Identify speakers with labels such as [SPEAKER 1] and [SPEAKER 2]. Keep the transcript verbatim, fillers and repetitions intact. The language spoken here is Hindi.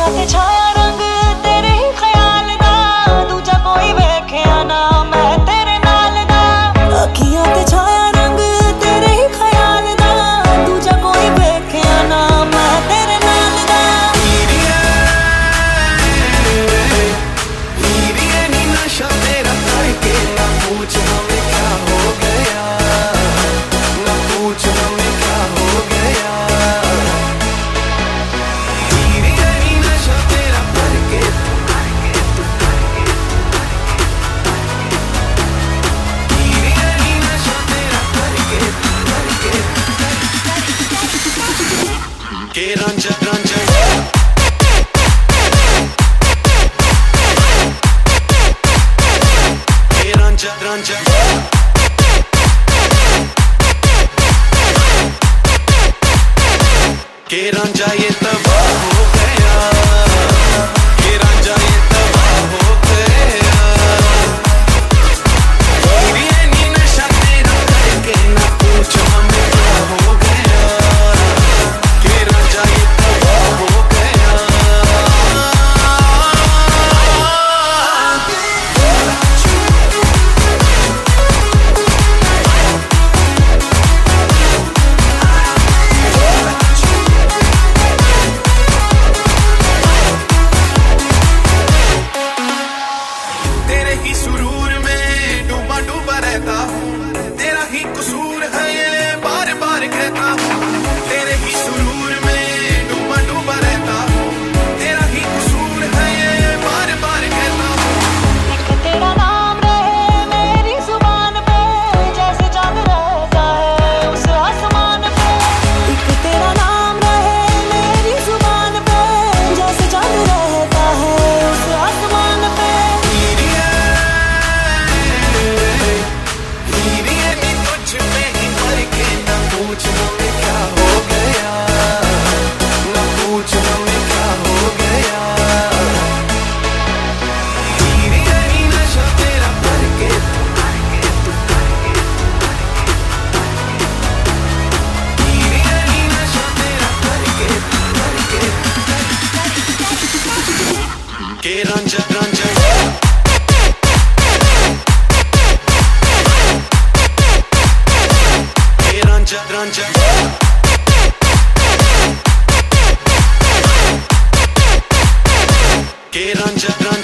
[SPEAKER 1] अखियां ते छाया रंग तेरे ही ख्याल दा, दूजा कोई वेख्या ना मैं तेरे नाल दा। अखियां ते छाया रंग तेरे ही ख्याल दा, दूजा कोई वेख्या ना मैं तेरे नाल दा।
[SPEAKER 2] हीरिए हीरिए नी नशा तेरा करके ना पूछ हमें क्या हो गया, ना पूछ हमें क्या हो गया। हीरिए नी नशा तेरा करके, हीरिए नी नशा तेरा करके करके के रांझा रांझा Rancha, rancha के रांझा ये तबाह हो गया, के रांझा ये तबाह हो गया। हीरिए नी नशा तेरा करके ना पूछ हमें क्या हो गया, के रांझा ये तबाह हो गया। तेरे ही सुरूर में डूबा डूबा रहता हूँ, तेरा ही कसूर है ये बार बार कहता हूँ। तेरे ही सुरूर में डूबा डूबा रहता हूँ, तेरा ही कसूर है ये बार बार कहता हूँ।
[SPEAKER 1] एक तेरा नाम रहे मेरी जुबान पे, जैसे चांद रहता है उस आसमान पे। एक तेरा नाम रहे मेरी जुबान पे, जैसे चांद रहता है उस आसमान पे।
[SPEAKER 2] हीरिए हीरिए नी तुझ में ही मर के ना पूछ हमें क्या हो गया, ना पूछ हमें क्या हो गया। हीरिए नी नशा तेरा करके, हीरिए नी नशा तेरा करके करके के रांझा रांझा के रांझा रांझा के रांझा रांझा